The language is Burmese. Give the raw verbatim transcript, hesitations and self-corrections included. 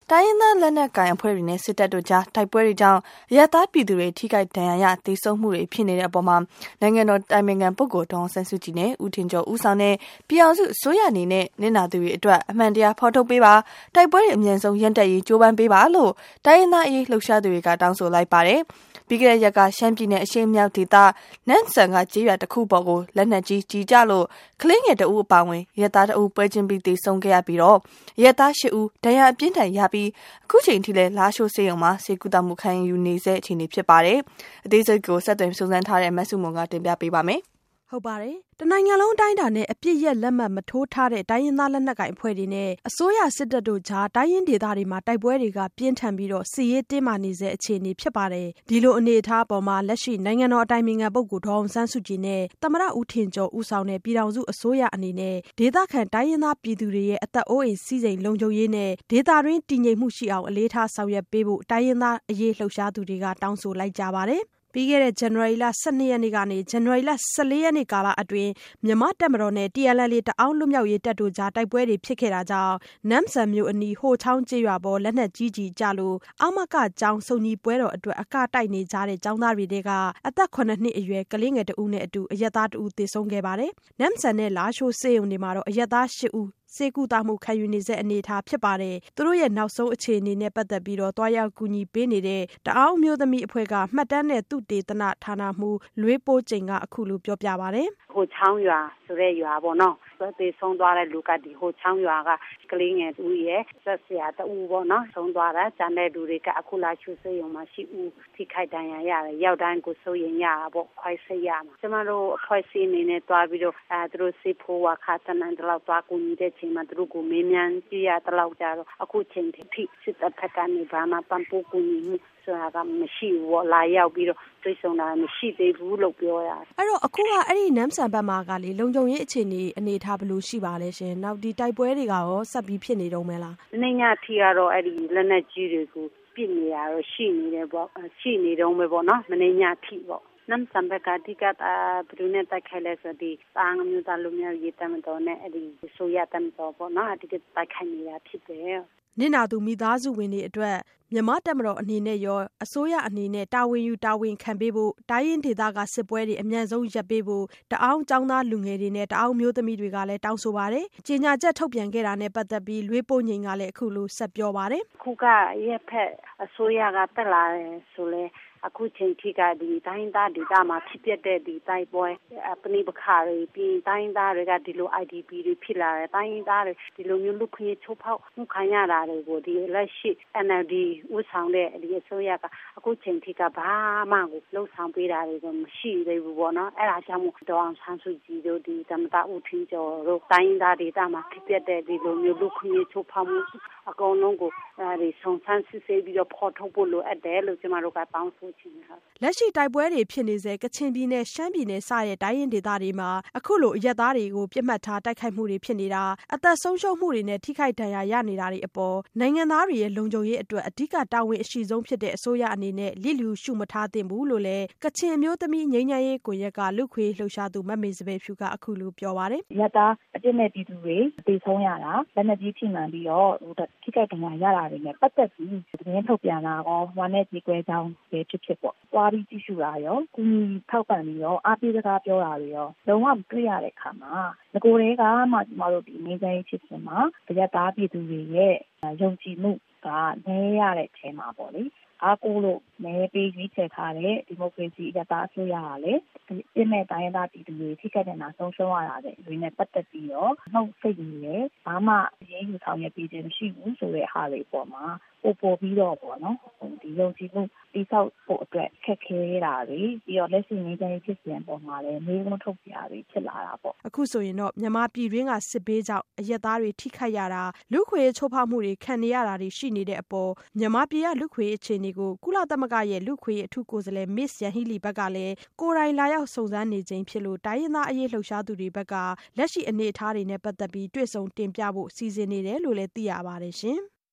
တိုင်းရင်းသားလက်နက်ကိုင်အဖွဲ့တွေနဲ့စစ်တပ်တို့ကြားတိုက်ပွဲတွေကြောင့်အရပ်သားပြည်သူတွေထိခိုက်ဒဏ်ရာရသေဆုံးမှုတွေဖြစ်နေတဲ့အပေါ်မှာနိုင်ငံတော်တိုင်ပင်ခံပုဂ္ဂိုလ်ဒေါ်အောင်ဆန်းစုကြည်နဲ့ဦးထင်ကျော်ဦးဆောင်တဲ့ပြည်အောင်စုအစိုးရအနေနဲ့နစ်နာသူတွေအတွက်အမှန်တရားဖော်ထုတ်ပေးပါတိုက်ပွဲတွေအမြန်ဆုံးရပ်တန့်ရေးကြိုးပမ်းပေးပါလို့တိုင်းရင်းသားအရေးလှုပ်ရှားသူတွေကတောင်းဆိုလိုက်ပါတယ်ပြီးခဲ့တဲ့ရက်ကရှမ်းပြည်နယ်အရှေ့မြောက်ဒေသနန်းဆန်ကကြေးရွာတစ်ခုပေါ်ကိုလက်နက်ကြီးကြီးကျလို့ကလေးငယ်တအုပ်အပါဝင်ရဲသားတအုပ်ပွဲချင်းပြီးသေဆုံးခဲ့ရပြီးတော့ရဲသားရှစ်ဦးဒဏ်ရာအပြင်းထန်ရပြီးအခုချိန်ထိလည်းလာရှိုးစေယုံမှာစေကူတာမှုခံယူနေစေအခြေအနေဖြစ်ပါတယ်အသေးစိတ်ကိုဆက်သွယ်စုံစမ်းထားတဲ့မဆုမွန်ကတင်ပြပေးပါမယ်ဟုတ်ပါတယ်တနိုင်ငံလုံးတိုင်းတာနဲ့အပြစ်ရက်လက်မှတ်မထိုးထားတဲ့တိုင်းရင်းသားလက်နက်ကိုင်အဖွဲ့တွေနဲ့အစိုးရစစ်တပ်တို့ကြားတိုင်းရင်းဒေသတွေမှာတိုက်ပွဲတွေကပြင်းထန်ပြီးတော့စစ်ရေးတင်းမာနေစေအခြေအနေဖြစ်ပါတယ်ဒီလိုအနေအထားပေါ်မှာလက်ရှိနိုင်ငံတော်အတိုင်ပင်ခံပုဂ္ဂိုလ်ဒေါ်အောင်ဆန်းစုကြည်နဲ့သမ္မတဦးထင်ကျော်ဦးဆောင်တဲ့ပြည်ထောင်စုအစိုးရအနေနဲ့ဒေသခံတိုင်းရင်းသားပြည်သူတွေရဲ့အသက်အိုးအိမ်စီးစိမ်လုံခြုံရေးနဲ့ဒေသတွင်းတည်ငြိမ်မှုရှိအောင်အလေးထားဆောင်ရွက်ပေးဖို့တိုင်းရင်းသားအရေးလှုပ်ရှားသူတွေကတောင်းဆိုလိုက်ကြပါတယ်ပြီးခဲ့တဲ့ဇန်နဝါရီလဆယ့်နှစ်ရက်နေ့ကနေဇန်နဝါရီလဆယ့်လေးရက်နေ့ကာလအတွင်းမြန်မာတပ်မတော်နဲ့ T N L A တအောင်းလွတ်မြောက်ရေးတပ်တို့ကြားတိုက်ပွဲတွေဖြစ်ခဲ့တာကြောင့်နမ်ဆန်မြို့အနီးဟိုချောင်းကျေးရွာပေါ်လက်နက်ကြီးကြီးကျလို့အမကကျောင်းစုံညီပွဲတော်အတွက်အကတိုက်နေကြတဲ့ကျောင်းသားတွေကအသက်ခုနှစ်နှစ်အရွယ်ကလေးငယ်တဦးနဲ့အတူအရက်သားတဦးသေဆုံးခဲ့ပါတယ်နမ်ဆန်နဲ့လာရှိုးစေယုံတွေမှာတော့အရက်သားရှစ်ဦးစေကူတာမှုခံယူနေစေအနေထားဖြစ်ပါတယ်သူတို့ရဲ့နောက်ဆုံးအခြေအနေနဲ့ပတ်သက်ပြီးတော့တွားရောက်ကူညီပေးနေတဲ့တအောင်းမျိုးသမီးအဖွဲ့ကမှတ်တမ်းနဲ့သူတေသနဌာနမှလွေးပိုးချိန်ကအခုလိုပြောပြပါတယ်ဟိုချောင်းရွာဆိုတဲ့ရွာပေါ့နော်သေဆုံးသွားတဲ့လူကဒီဟိုချောင်းရွာကကလေးငယ်တူရဲ့ဆက်ဆရာတူပေါ့နော်ဆုံးသွားတာကျန်တဲ့လူတွေကအခုလာချူစေရုံမှာရှိဦးထိခိုက်ဒဏ်ရာရတယ်ရောက်တိုင်းကိုစိုးရင်ရတာပေါ့ခွိုက်စိတ်ရမှာကျမတို့အဖွဲ့အစည်းအနေနဲ့တွားပြီးတော့အဲသူတို့စေဖို့ဝါခါတနန်တလောက်တွားကူညီတဲ့ချိန်မှာသူတို့ကိုမင်းမြန်ကြည့်ရတလောက်ကြတော့အခုချိန်ထိစစ်တပ်ဖက်ကနေဘာမှပံ့ပိုးကူညီမှုဆိုတာကမရှိဘူးလာရောက်ပြီးတော့တွေ့ဆုံတာမရှိသေးဘူးလို့ပြောရအဲ့တော့အခုကအဲ့ဒီနမ်ဆန်ဘက်မှာကလေလုံခြုံရေးအခြေအနေအနေထားဘယ်လိုရှိပါလဲရှင်နောက်ဒီတိုက်ပွဲတွေကရောဆက်ပြီးဖြစ်နေတုန်းမလားနေ့ညထီကတော့အဲ့ဒီလက်နက်ကြီးတွေကိုပြစ်နေရတော့ရှိနေတယ်ပေါ့ရှိနေတုန်းပဲပေါ့နော်မနေ့ညထီပေါ့နမ်ဆန်ဘက်ကတိကတာဘယ်လိုနဲ့တိုက်ခိုက်လဲဆိုဒီတာငမျိုးသားလူမျိုးရေးတမ်းတော်နဲ့အဲ့ဒီဆိုရတမ်းတော်ပေါ့နော်အတိကတိုက်ခိုက်နေတာဖြစ်တယ်နစ်နာသူမိသားစုဝင်တွေအတွက်မြန်မာတပ်မတော်အနေနဲ့ရောအစိုးရအနေနဲ့တာဝန်ယူတာဝန်ခံပေးဖို့တိုင်းရင်းဒေသကစစ်ပွဲတွေအမြန်ဆုံးရပ်ပေးဖို့တအောင်းចောင်းသားလူငယ်တွေနဲ့တအောင်းမျိုးသမီးတွေကလည်းတောင်းဆိုပါတယ်။ကြေညာချက်ထုတ်ပြန်ခဲ့တာနဲ့ပတ်သက်ပြီးလွေးပိုးငိန်ကလည်းအခုလိုဆက်ပြောပါတယ်။ခုကရက်ဖက်အစိုးရကတက်လာတယ်ဆိုလဲအခုချိန်ထိကဒီတိုင်းသားဒေသမှာဖြစ်ပျက်တဲ့ဒီတိုက်ပွဲပဏိပခါတွေပြီးတိုင်းသားတွေကဒီလို I D P တွေဖြစ်လာတယ်တိုင်းသားတွေဒီလိုမျိုးလူခွင့်ချိုးဖောက်မှုခံရတာတွေကိုဒီလက်ရှိ N L D ဦးဆောင်တဲ့ဒီအစိုးရကအခုချိန်ထိကဘာမှကိုလှုပ်ဆောင်ပေးတာတွေကမရှိသေးဘူးပေါ့နော်အဲ့ဒါကြောင့်မို့ဒေါ်အောင်ဆန်းစုကြည်တို့ဒီသမ္မတဦးထင်ကျော်တို့တိုင်းသားဒေသမှာဖြစ်ပျက်တဲ့ဒီလိုမျိုးလူခွင့်ချိုးဖောက်မှုအကုန်လုံးကိုအဲဒီဆုံးဆန်းစစ်ဆေးပြီးတော့ဖော်ထုတ်ဖို့လိုအပ်တယ်လို့ကျမတို့ကတောင်းဆိုချင်တယ်လက်ရှိတိုက်ပွဲတွေဖြစ်နေစေကချင်ပြည်နယ်ရှမ်းပြည်နယ်စတဲ့တိုင်းရင်းဒေသတွေမှာအခုလိုအရက်သားတွေကိုပြစ်မှတ်ထားတိုက်ခိုက်မှုတွေဖြစ်နေတာအသက်ဆုံးရှုံးမှုတွေနဲ့ထိခိုက်ဒဏ်ရာရနေတာတွေအပေါ်နိုင်ငံသားတွေရဲ့လုံခြုံရေးအတွက်အဓိကတာဝန်အရှိဆုံးဖြစ်တဲ့အစိုးရအနေနဲ့လစ်လျူရှုမထားသင့်ဘူးလို့လည်းကချင်မျိုးသမီးငြိမ်းချမ်းရေးကွန်ရက်ကလူခွေလှုပ်ရှားသူမမေစပယ်ဖြူကအခုလိုပြောပါတယ်။ရက်သားအပြစ်မဲ့ပြည်သူတွေတေဆုံးရတာလက်နက်ကြီးထိမှန်ပြီးတော့ထိခိုက်ဒဏ်ရာရတာတွေနဲ့ပတ်သက်ပြီးသတင်းထုတ်ပြန်တာကောဝါနဲ့ကြီးကွဲကြောင်းပဲဖြစ်ဖြစ်ပေါ့။သွားပြီးကြည့်ရှုတာရောကူညီထောက်ပံ့ပြီးတော့အားပေးစကားပြောတာတွေရောလုံးဝမတွေ့ရတဲ့အခါမှာငကိုယ်တွေကမှကျမတို့ဒီငင်းဆိုင်ဖြစ်စဉ်မှာရက်သားပြည်သူတွေရဲ့ယုံကြည်မှုကနည်းရတဲ့အချိန်မှာပေါ့လေအားကိုးလို့မဲပေးရွေးချယ်ထားတဲ့ဒီမိုကရေစီရတာအစိုးရကလည်းပြည့်မဲ့တိုင်းသားပြည်သူတွေထိခိုက်တဲ့နာဆုံးရှုံးရတာတဲ့ဒီနဲ့ပတ်သက်ပြီးတော့နှုတ်စိတ်နေတယ်ဘာမှရေးယူဆောင်ရွက်ပြီးခြင်းမရှိဘူးဆိုတဲ့ဟာတွေပေါ်မှာပို့ပို့ပြီးတော့ပေါ့နော်ဒီယုံကြည်မှုတိဆောက်ဖို့အတွက်ခက်ခဲတာတွေပြီးတော့လက်ရှိနေတိုင်းဖြစ်စဉ်ပေါ်မှာလည်းမေးခွန်းထုတ်ပြရတွေဖြစ်လာတာပေါ့အခုဆိုရင်တော့မြန်မာပြည်တွင်းကစစ်ဘေးကြောင့်အရက်သားတွေထိခိုက်ရတာလူခွေချိုးဖောက်မှုတွေခံနေရတာတွေရှိနေတဲ့အပေါ်မြန်မာပြည်ကလူခွေအခြေအနေကိုကုလသမဂ္ဂရဲ့လူခွေအထူးကိုယ်စားလှယ် Miss ယန်ဟီလီဘက်ကလည်းကိုယ်တိုင်လာရောက်စုံစမ်းနေခြင်းဖြစ်လို့တိုင်းရင်းသားအရေးလှုပ်ရှားသူတွေဘက်ကလက်ရှိအနေအထားတွေနဲ့ပတ်သက်ပြီးတွေ့ဆုံတင်ပြဖို့စီစဉ်နေတယ်လို့လည်းသိရပါတယ်ရှင်။